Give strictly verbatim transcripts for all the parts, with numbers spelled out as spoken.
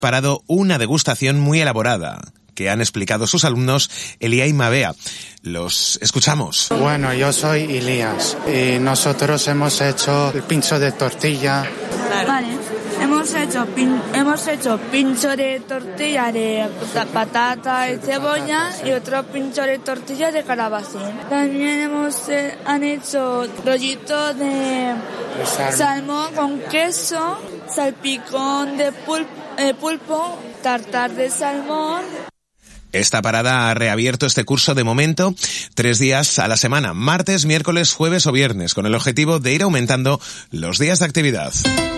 preparado una degustación muy elaborada que han explicado sus alumnos Elia y Mabea. Los escuchamos. Bueno, yo soy Elías y nosotros hemos hecho el pincho de tortilla. Vale, hemos hecho, pin, hemos hecho pincho de tortilla de patata y cebolla y otro pincho de tortilla de calabacín. También hemos eh, han hecho rollito de salmón. salmón con queso, salpicón de pulpo, eh, pulpo, tartar de salmón. Esta parada ha reabierto este curso de momento tres días a la semana, martes, miércoles, jueves o viernes, con el objetivo de ir aumentando los días de actividad.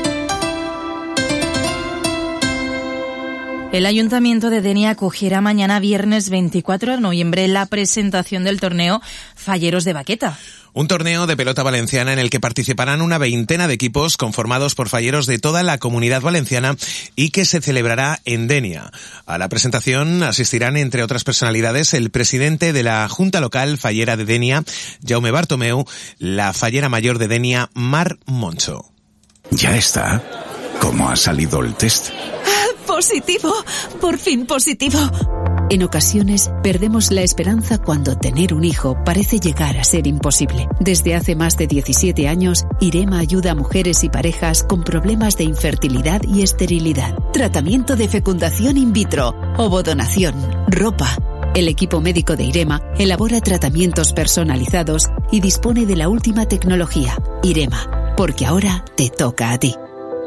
El Ayuntamiento de Denia acogerá mañana viernes veinticuatro de noviembre la presentación del torneo Falleros de Baqueta. Un torneo de pelota valenciana en el que participarán una veintena de equipos conformados por falleros de toda la Comunidad Valenciana y que se celebrará en Denia. A la presentación asistirán, entre otras personalidades, el presidente de la Junta Local Fallera de Denia, Jaume Bartomeu, la fallera mayor de Denia, Mar Moncho. Ya está. ¿Cómo ha salido el test? Positivo, por fin positivo. En ocasiones perdemos la esperanza cuando tener un hijo parece llegar a ser imposible. Desde hace más de diecisiete años, IREMA ayuda a mujeres y parejas con problemas de infertilidad y esterilidad. Tratamiento de fecundación in vitro, ovodonación, ropa. El equipo médico de IREMA elabora tratamientos personalizados y dispone de la última tecnología. IREMA, porque ahora te toca a ti.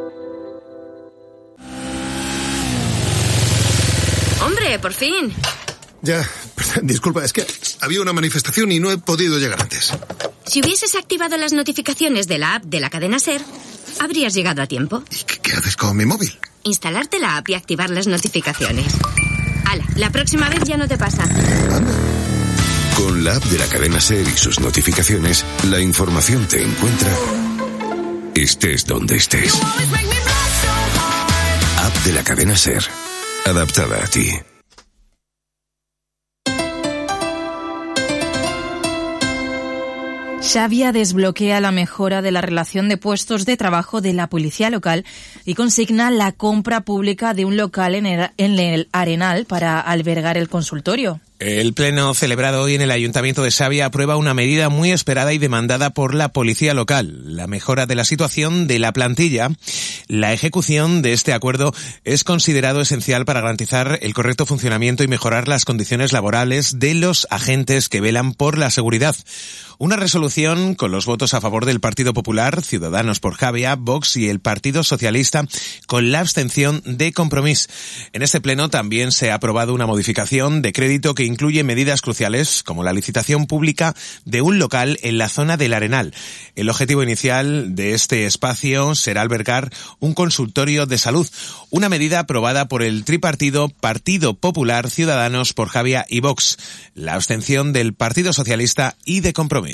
¡Hombre, por fin! Ya, disculpa, es que había una manifestación y no he podido llegar antes. Si hubieses activado las notificaciones de la app de la cadena SER, habrías llegado a tiempo. ¿Y qué, qué haces con mi móvil? Instalarte la app y activar las notificaciones. ¡Hala! La próxima vez ya no te pasa. Anda. Con la app de la cadena SER y sus notificaciones, la información te encuentra estés donde estés. App de la cadena SER. Adaptada a ti. Xavia desbloquea la mejora de la relación de puestos de trabajo de la policía local y consigna la compra pública de un local en el, en el Arenal para albergar el consultorio. El pleno celebrado hoy en el Ayuntamiento de Xavia aprueba una medida muy esperada y demandada por la policía local, la mejora de la situación de la plantilla. La ejecución de este acuerdo es considerado esencial para garantizar el correcto funcionamiento y mejorar las condiciones laborales de los agentes que velan por la seguridad. Una resolución con los votos a favor del Partido Popular, Ciudadanos por Xavia, Vox y el Partido Socialista, con la abstención de Compromís. En este pleno también se ha aprobado una modificación de crédito que incluye medidas cruciales como la licitación pública de un local en la zona del Arenal. El objetivo inicial de este espacio será albergar un consultorio de salud, una medida aprobada por el tripartido Partido Popular, Ciudadanos por Xavia y Vox. La abstención del Partido Socialista y de Compromís.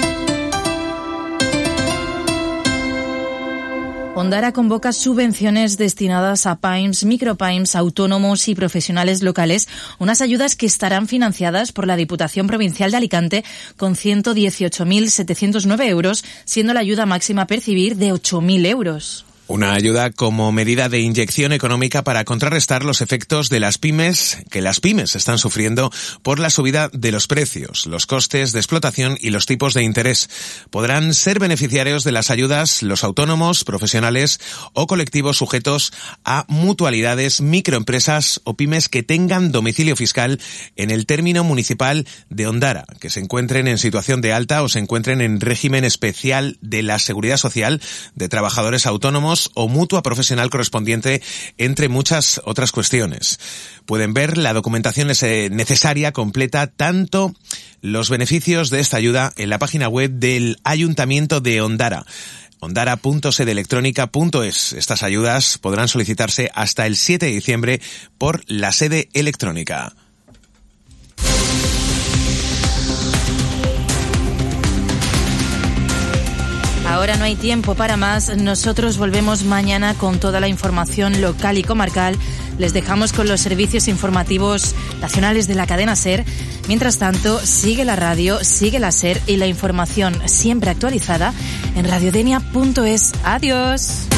Ondara convoca subvenciones destinadas a pymes, micropymes, autónomos y profesionales locales, unas ayudas que estarán financiadas por la Diputación Provincial de Alicante con ciento dieciocho mil setecientos nueve euros, siendo la ayuda máxima a percibir de ocho mil euros. Una ayuda como medida de inyección económica para contrarrestar los efectos de las pymes, que las pymes están sufriendo por la subida de los precios, los costes de explotación y los tipos de interés. Podrán ser beneficiarios de las ayudas los autónomos, profesionales o colectivos sujetos a mutualidades, microempresas o pymes que tengan domicilio fiscal en el término municipal de Ondara, que se encuentren en situación de alta o se encuentren en régimen especial de la Seguridad Social, de trabajadores autónomos o mutua profesional correspondiente, entre muchas otras cuestiones. Pueden ver la documentación necesaria completa, tanto los beneficios de esta ayuda, en la página web del Ayuntamiento de Ondara, ondara punto sedeelectronica punto es. Estas ayudas podrán solicitarse hasta el siete de diciembre por la sede electrónica. Ahora no hay tiempo para más. Nosotros volvemos mañana con toda la información local y comarcal. Les dejamos con los servicios informativos nacionales de la cadena SER. Mientras tanto, sigue la radio, sigue la SER y la información siempre actualizada en radiodenia punto es. Adiós.